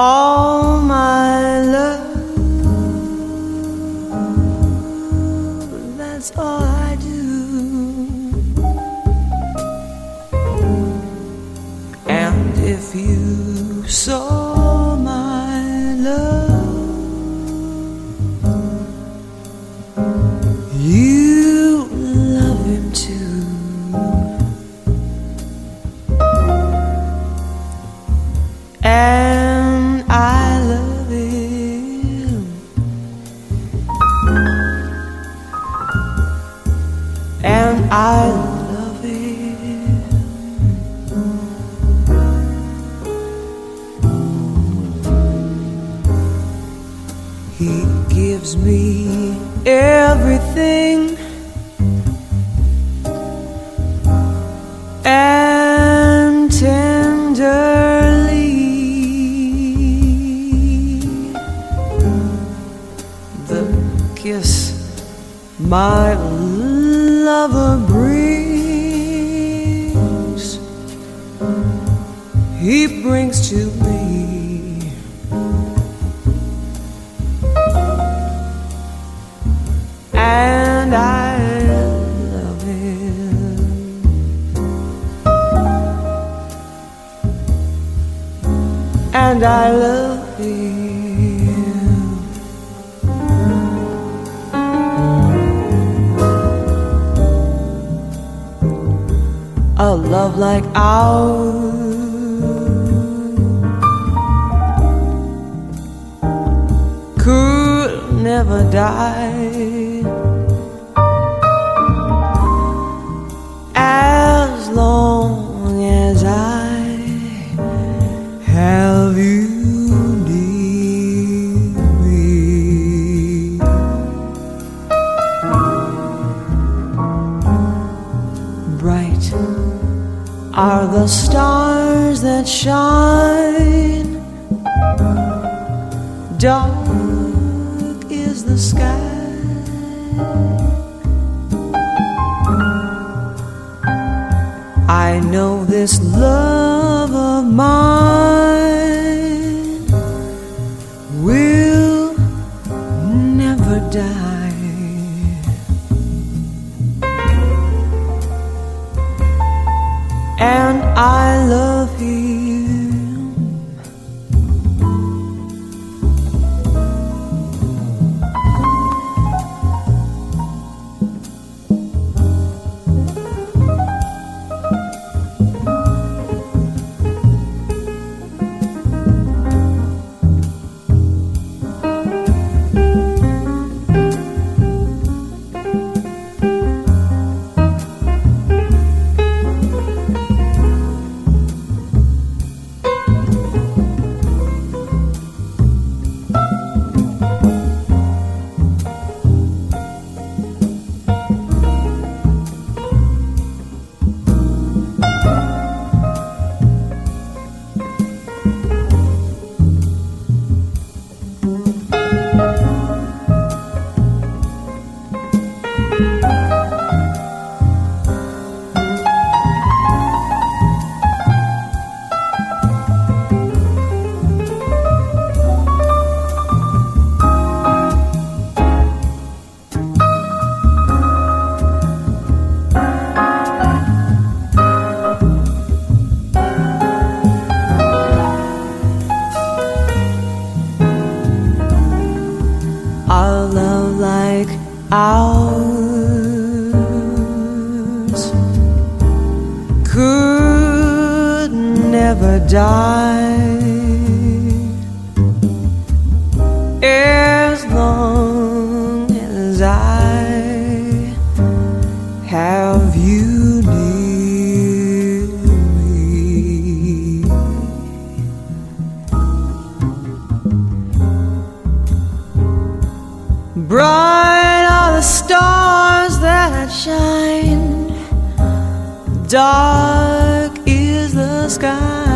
all my love. That's all I do. And if you saw my love, you love him too. And I love him. And I love him. He gives me everything, and tenderly the kiss my lover brings, he brings to me. And I love him. And I love him. A love like ours could never die. As long as I have you near me. Bright are the stars that shine, dark is the sky. I know this love of mine will never die. And I love him. A love like ours could never die. As long as I have you near me. Bright are the stars that shine, dark is the sky.